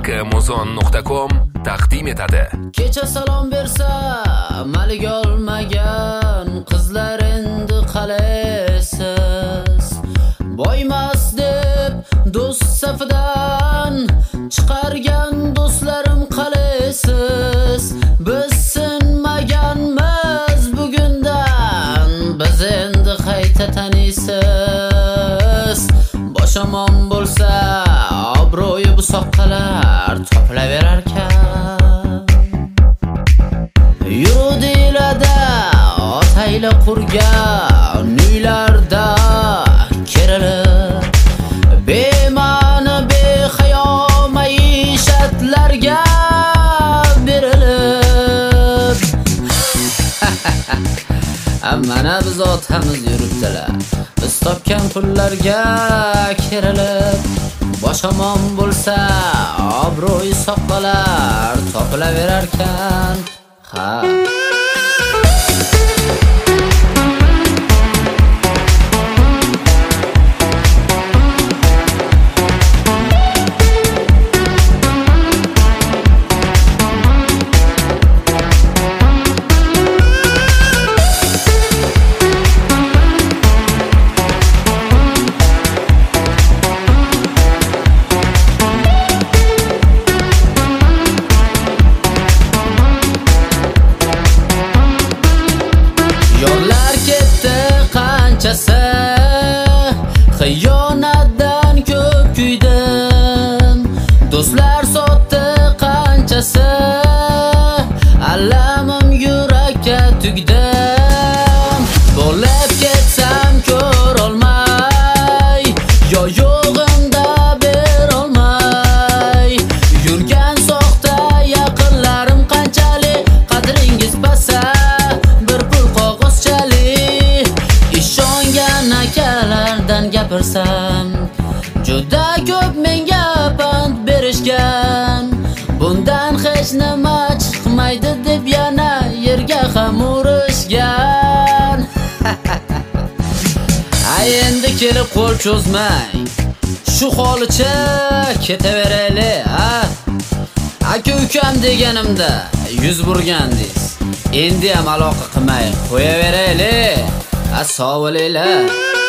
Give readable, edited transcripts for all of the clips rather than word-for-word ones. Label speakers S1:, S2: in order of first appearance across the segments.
S1: kmozon.com taqdim etadi.
S2: Kecha salom bersa malik olmagan qizlar endi qalesiz. Boymas deb do'st safidan chiqargan do'stlarim qalesiz. Biz sinmaganmiz bugundan, biz endi qayta taniysiz. Boshomon bo'lsa obro'yi bu soqqalar topilaverarkan. Yurudilada otayla qurgan uylarda kerilib, bema'ni behayo maishatlarga berilib. Mana biz otamiz yuribdilar, biz topgan pullarga kerilib. Boshomon bo'lsa obro'yi soqqalar topilaverarkan. Yollar ketdi qanchasi, xiyonatdan ko'p kuydim. Do'stlar sotdi qanchasi, alamim yurakka tugdim. Bo'lib ketsam ko'rolmay, yo yo'g'imda berolmay. Yurgan soxta yaqinlarim qanchalik qadringiz pasa. Akalardan gapirsam juda ko'p menga pand berishgan. Bundan hech nima chiqmaydi deb yana yerga ham urishgan. Endi kelib qo'l cho'zmang, shu holicha ketaveraylik. Aka ukam deganimda yuz burgandingiz, endi ham aloqa qilmay qo'yaveraylik. Sog' bo'linglar.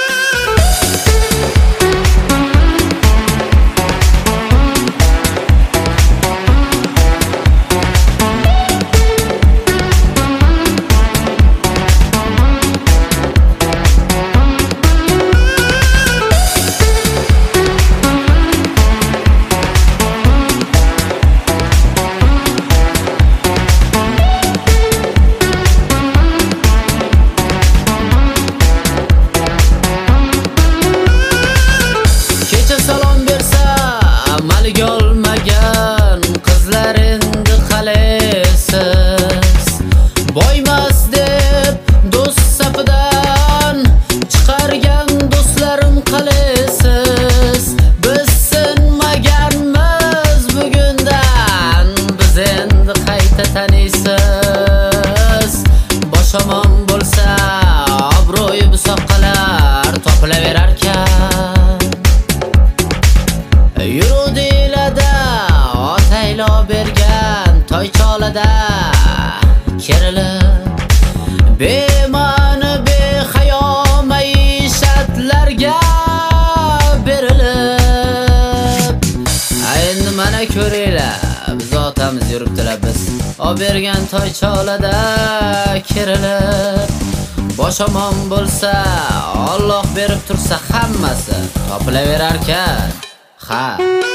S2: Boymas deb do'st safidan chiqargan do'stlarim qalesiz. Biz sinmaganmiz bugundan, biz endi qayta taniysiz. Boshomon bo'lsa obro'yi bu soqqalar topilaverarkan. Yurudilada otaylo bergan toycholada kerilib, bema'ni behayo maishatlarga berilib. Endi mana ko'ringlar, biz otamiz yuribdilar, biz bergan toycholada kerilib. Boshomon bo'lsa Alloh berib tursa hammasi topilaverarkan.